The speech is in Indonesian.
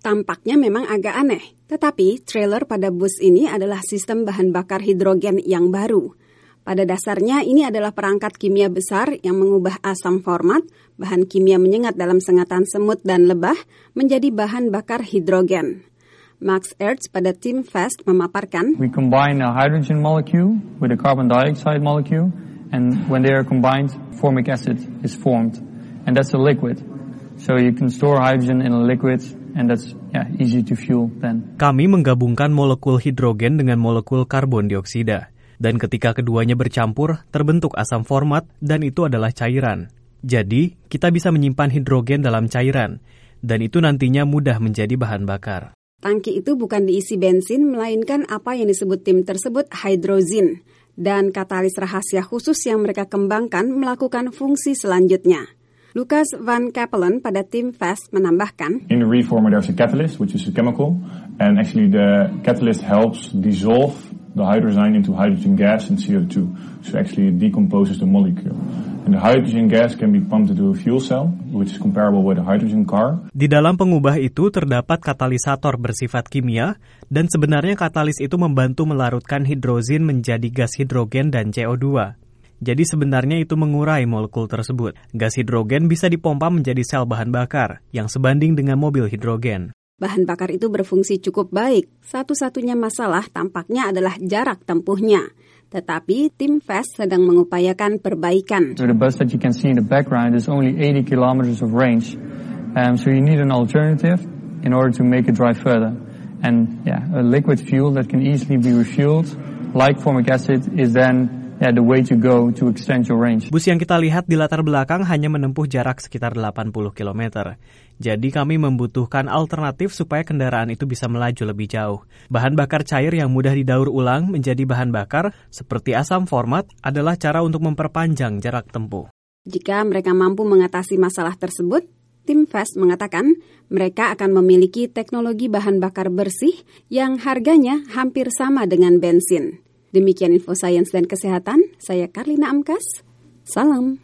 Tampaknya memang agak aneh, tetapi trailer pada bus ini adalah sistem bahan bakar hidrogen yang baru. Pada dasarnya ini adalah perangkat kimia besar yang mengubah asam format, bahan kimia menyengat dalam sengatan semut dan lebah, menjadi bahan bakar hidrogen. Max Ertz pada tim FAST memaparkan, We combine a hydrogen molecule with a carbon dioxide molecule, and when they are combined, formic acid is formed, and that's a liquid. So you can store hydrogen in a liquid, and that's easy to fuel then. Kami menggabungkan molekul hidrogen dengan molekul karbon dioksida. Dan ketika keduanya bercampur, terbentuk asam format dan itu adalah cairan. Jadi, kita bisa menyimpan hidrogen dalam cairan, dan itu nantinya mudah menjadi bahan bakar. Tangki itu bukan diisi bensin, melainkan apa yang disebut tim tersebut hydrazine. Dan katalis rahasia khusus yang mereka kembangkan melakukan fungsi selanjutnya. Lucas Van Capellen pada tim FAST menambahkan, In the reformer there's a catalyst, which is a chemical, and actually the catalyst helps dissolve the hydrazine into hydrogen gas and CO2. So actually it decomposes the molecule. And the hydrogen gas can be pumped into a fuel cell, which is comparable with a hydrogen car. Di dalam pengubah itu terdapat katalisator bersifat kimia, dan sebenarnya katalis itu membantu melarutkan hidrozin menjadi gas hidrogen dan CO2. Jadi sebenarnya itu mengurai molekul tersebut. Gas hidrogen bisa dipompa menjadi sel bahan bakar, yang sebanding dengan mobil hidrogen. Bahan bakar itu berfungsi cukup baik. Satu-satunya masalah tampaknya adalah jarak tempuhnya. Tetapi tim FAST sedang mengupayakan perbaikan. So the bus that you can see in the background is only 80 kilometers of range. So you need an alternative in order to make it drive further. And a liquid fuel that can easily be refueled, like formic acid, is then the way to go to extend your range. Bus yang kita lihat di latar belakang hanya menempuh jarak sekitar 80 km. Jadi kami membutuhkan alternatif supaya kendaraan itu bisa melaju lebih jauh. Bahan bakar cair yang mudah didaur ulang menjadi bahan bakar seperti asam format adalah cara untuk memperpanjang jarak tempuh. Jika mereka mampu mengatasi masalah tersebut, tim FAST mengatakan mereka akan memiliki teknologi bahan bakar bersih yang harganya hampir sama dengan bensin. Demikian info sains dan kesehatan, saya Karlina Amkas, salam.